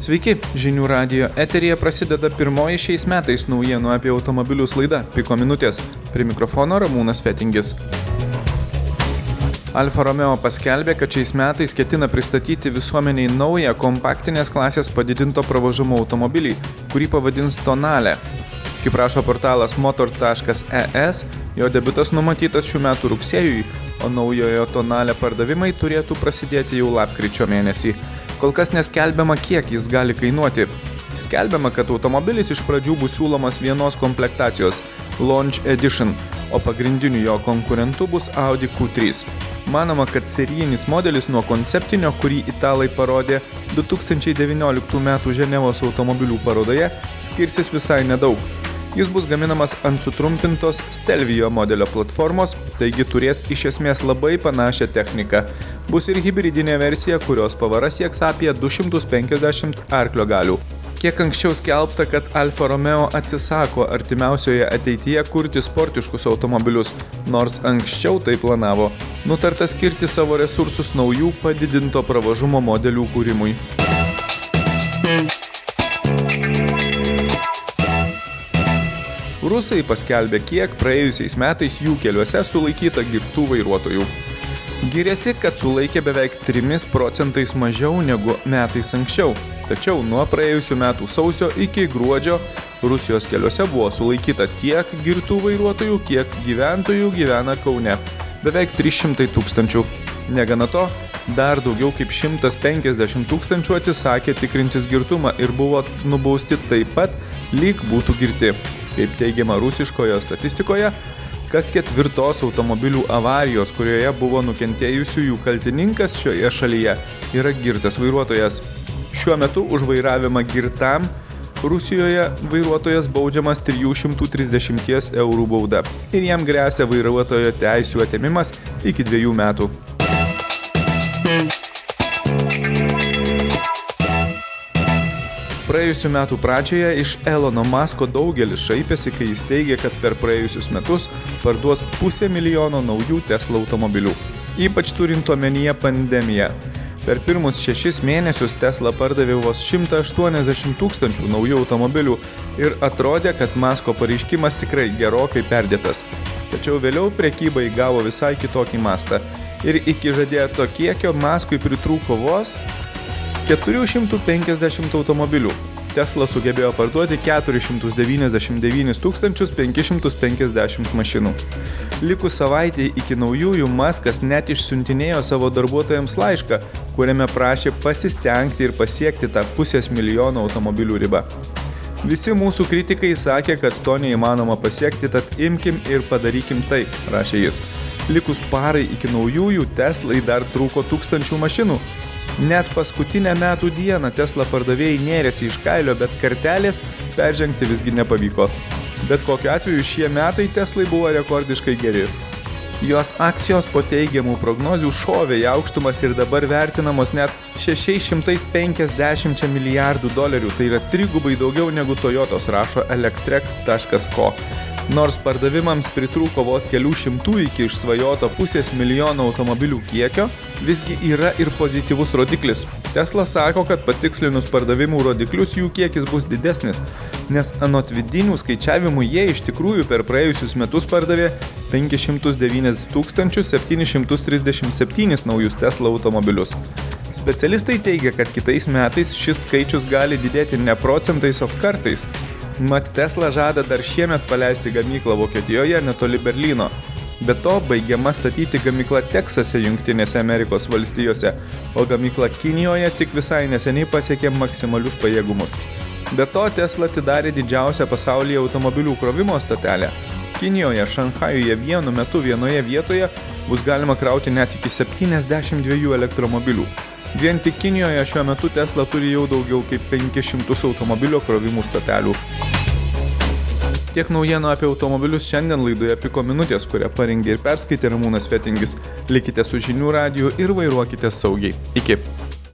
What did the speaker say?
Sveiki, Žinių radijo eteryje prasideda pirmoji šiais metais naujienų apie automobilius laida Piko minutės. Prie mikrofono Ramūnas Fetingis. Alfa Romeo paskelbė, kad šiais metais ketina pristatyti visuomeniai naują kompaktinės klasės padidinto pravažumo automobilį, kurį pavadins Tonale. Kaip rašo portalas motor.es, jo debiutas numatytas šių metų rugsėjui, o naujojo Tonale pardavimai turėtų prasidėti jau lapkričio mėnesį. Kol kas neskelbiama, kiek jis gali kainuoti. Skelbiama, kad automobilis iš pradžių bus siūlomas vienos komplektacijos Launch Edition, o pagrindiniu jo konkurentu bus Audi Q3. Manoma, kad serijinis modelis nuo konceptinio, kurį italai parodė 2019 m. Ženevos automobilių parodoje, skirsis visai nedaug. Jis bus gaminamas ant sutrumpintos Stelvio modelio platformos, taigi turės iš esmės labai panašią techniką. Bus ir hibridinė versija, kurios pavara sieks apie 250 arklio galių. Kiek anksčiau skelbta, kad Alfa Romeo atsisako artimiausioje ateityje kurti sportiškus automobilius, nors anksčiau tai planavo. Nutarta skirti savo resursus naujų padidinto pravažumo modelių kūrimui. Rusai paskelbė, kiek praėjusiais metais jų keliuose sulaikyta girtų vairuotojų. Giriasi, kad sulaikė beveik 3% mažiau negu metais anksčiau. Tačiau nuo praėjusių metų sausio iki gruodžio Rusijos keliuose buvo sulaikyta tiek girtų vairuotojų, kiek gyventojų gyvena Kaune. Beveik 300 000. Negana to, dar daugiau kaip 150 000 atsisakė tikrintis girtumą ir buvo nubausti taip pat, lyg būtų girti. Kaip teigiama rusiškoje statistikoje, kas ketvirtos automobilių avarijos, kurioje buvo nukentėjusiųjų kaltininkas šioje šalyje, yra girtas vairuotojas. Šiuo metu už vairavimą girtam Rusijoje vairuotojas baudžiamas 330 eurų bauda ir jam gresia vairuotojo teisių atėmimas iki 2 metų. Praėjusių metų pradžioje iš Elono Musko daugelis šaipėsi, kai jis teigė, kad per praėjusius metus parduos 500 000 naujų Tesla automobilių. Ypač turint omenyje pandemiją. Per pirmus 6 mėnesius Tesla pardavė vos 180 000 naujų automobilių ir atrodė, kad Musko pareiškimas tikrai gerokai perdėtas. Tačiau vėliau prekyba įgavo visai kitokį mastą ir iki žadėto kiekio Muskui pritrūko vos 450 automobilių. Tesla sugebėjo parduoti 499 550 mašinų. Likus savaitei iki naujųjų, Muskas net išsiuntinėjo savo darbuotojams laišką, kuriame prašė pasistengti ir pasiekti tą 500 000 automobilių ribą. Visi mūsų kritikai sakė, kad to neįmanoma pasiekti, tad imkim ir padarykim tai, rašė jis. Likus parai iki naujųjų, Teslai dar trūko 1000 mašinų. Net paskutinę metų dieną Tesla pardavėjai nėrėsi iš kailio, bet kartelės peržengti visgi nepavyko. Bet kokiu atveju šie metai Teslai buvo rekordiškai geri. Jos akcijos po teigiamų prognozių šovė į aukštumas ir dabar vertinamos net $650 milijardų, tai yra 3 daugiau negu Toyotos, rašo electrek.co. Nors pardavimams pritrūko vos kelių šimtų iki išsvajoto 500 000 automobilių kiekio, visgi yra ir pozityvus rodiklis. Tesla sako, kad patikslinus pardavimų rodiklius jų kiekis bus didesnis, nes anot vidinių skaičiavimų jie iš tikrųjų per praėjusius metus pardavė 509 737 naujus Tesla automobilius. Specialistai teigia, kad kitais metais šis skaičius gali didėti ne procentais, o kartais. Mat Tesla žada dar šiemet paleisti gamyklą Vokietijoje netoli Berlyno. Be to, baigiama statyti gamykla Teksase, Jungtinėse Amerikos valstijose, o gamykla Kinijoje tik visai neseniai pasiekė maksimalius pajėgumus. Be to, Tesla atidarė didžiausią pasaulyje automobilių krovimo stotelę. Kinijoje, Šanchajuje vienu metu vienoje vietoje bus galima krauti net iki 72 elektromobilių. Vien tik Kinijoje šiuo metu Tesla turi jau daugiau kaip 500 automobilio krovimų stotelių. Tiek naujienų apie automobilius šiandien laidoje Piko minutės, kurią parengė ir perskaitė Ramūnas Fetingis. Likite su Žinių radiju ir vairuokite saugiai. Iki.